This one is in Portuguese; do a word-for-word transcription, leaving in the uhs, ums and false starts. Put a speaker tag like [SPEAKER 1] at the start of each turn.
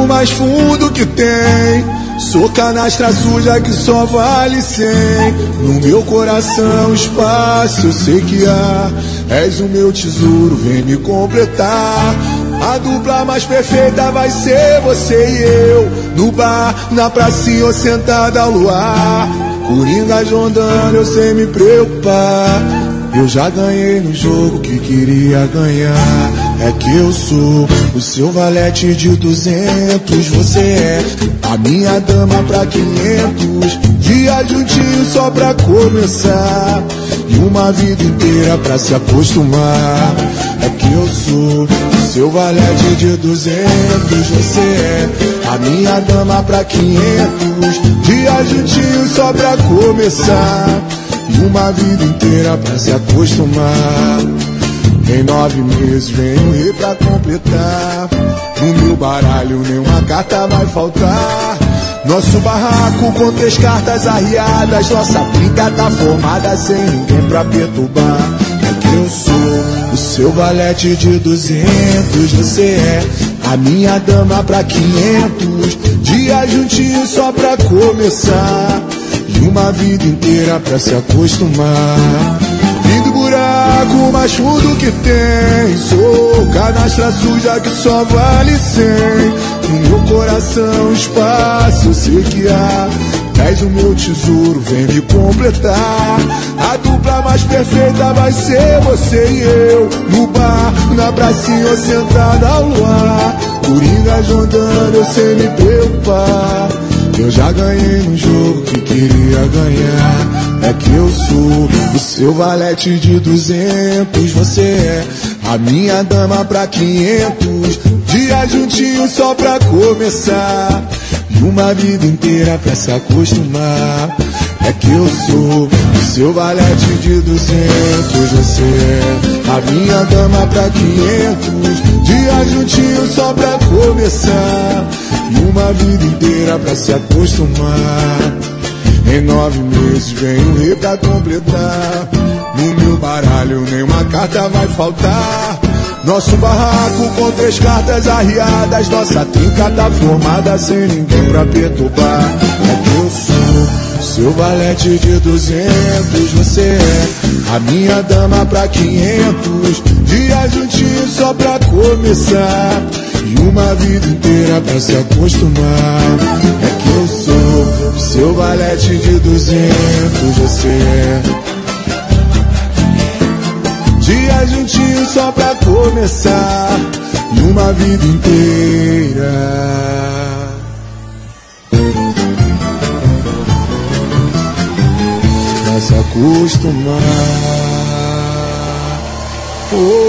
[SPEAKER 1] buraco mais fundo que tem. Sou canastra suja que só vale cem. No meu coração espaço eu sei que há. És o meu tesouro, vem me completar. A dupla mais perfeita vai ser você e eu. No bar, na pracinha ou sentada ao luar. Coringa rondando eu sem me preocupar. Eu já ganhei no jogo que queria ganhar. É que eu sou o seu valete de duzentos. Você é a minha dama pra quinhentos. Dia juntinho só pra começar. E uma vida inteira pra se acostumar. É que eu sou o seu valete de duzentos. Você é a minha dama pra quinhentos. Dia juntinho só pra começar. E uma vida inteira pra se acostumar. Em nove meses vem um rei pra completar. No meu baralho nenhuma carta vai faltar. Nosso barraco com três cartas arriadas. Nossa trinca tá formada sem ninguém pra perturbar. É que eu sou o seu valete de duzentos. Você é a minha dama pra quinhentos. Dia juntinho só pra começar. E uma vida inteira pra se acostumar. Vim do buraco mais fundo que tem. Sou canastra suja que só vale cem. No meu coração espaço eu sei que há. És o meu tesouro, vem me completar. A dupla mais perfeita vai ser você e eu. No bar, na pracinha ou sentada ao luar. Coringa rondando eu sem me preocupar. Eu já ganhei no jogo que queria ganhar. É que eu sou o seu valete de duzentos. Você é a minha dama pra quinhentos. Dia juntinho só pra começar. E uma vida inteira pra se acostumar. É que eu sou o seu valete de duzentos. Você é a minha dama pra quinhentos. Dia juntinho só pra começar. E uma vida inteira pra se acostumar. Em nove meses vem um rei pra completar. No meu baralho nenhuma carta vai faltar. Nosso barraco com três cartas arriadas. Nossa trinca tá formada sem ninguém pra perturbar. É que eu sou o seu valete de duzentos. Você é a minha dama pra quinhentos. Dia juntinho só pra começar. E uma vida inteira pra se acostumar. É que eu sou o seu valete de duzentos. Você é dia juntinho só pra começar. E uma vida inteira pra se acostumar. Oh.